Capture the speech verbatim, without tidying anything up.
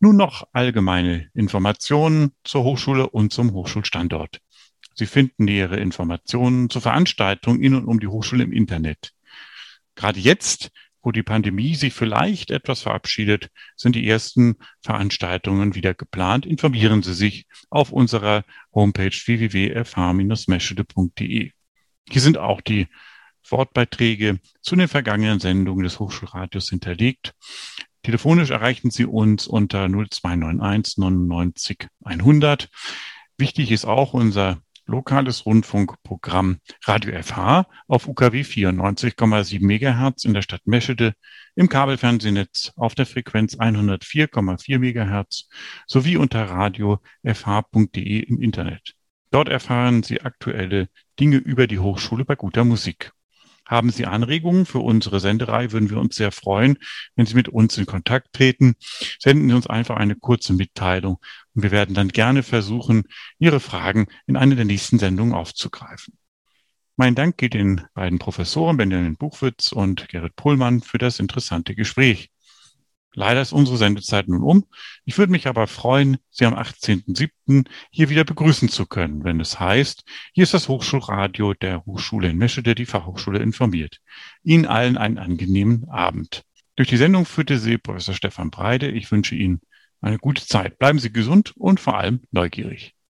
Nun noch allgemeine Informationen zur Hochschule und zum Hochschulstandort. Sie finden nähere Informationen zur Veranstaltung in und um die Hochschule im Internet. Gerade jetzt, wo die Pandemie sich vielleicht etwas verabschiedet, sind die ersten Veranstaltungen wieder geplant. Informieren Sie sich auf unserer Homepage w w w punkt f h Bindestrich meschede punkt d e. Hier sind auch die Wortbeiträge zu den vergangenen Sendungen des Hochschulradios hinterlegt. Telefonisch erreichen Sie uns unter null zwei neun eins neunundneunzig hundert. Wichtig ist auch unser lokales Rundfunkprogramm Radio F H auf U K W vierundneunzig Komma sieben Megahertz in der Stadt Meschede, im Kabelfernsehnetz auf der Frequenz hundertvier Komma vier Megahertz sowie unter radio f h punkt d e im Internet. Dort erfahren Sie aktuelle Dinge über die Hochschule bei guter Musik. Haben Sie Anregungen für unsere Sendereihe, würden wir uns sehr freuen, wenn Sie mit uns in Kontakt treten. Senden Sie uns einfach eine kurze Mitteilung und wir werden dann gerne versuchen, Ihre Fragen in einer der nächsten Sendungen aufzugreifen. Mein Dank geht den beiden Professoren Benjamin Buchwitz und Gerrit Pohlmann für das interessante Gespräch. Leider ist unsere Sendezeit nun um. Ich würde mich aber freuen, Sie am achtzehnten siebten hier wieder begrüßen zu können, wenn es heißt, hier ist das Hochschulradio der Hochschule in Meschede, die Fachhochschule informiert. Ihnen allen einen angenehmen Abend. Durch die Sendung führte Sie Professor Stefan Breide. Ich wünsche Ihnen eine gute Zeit. Bleiben Sie gesund und vor allem neugierig.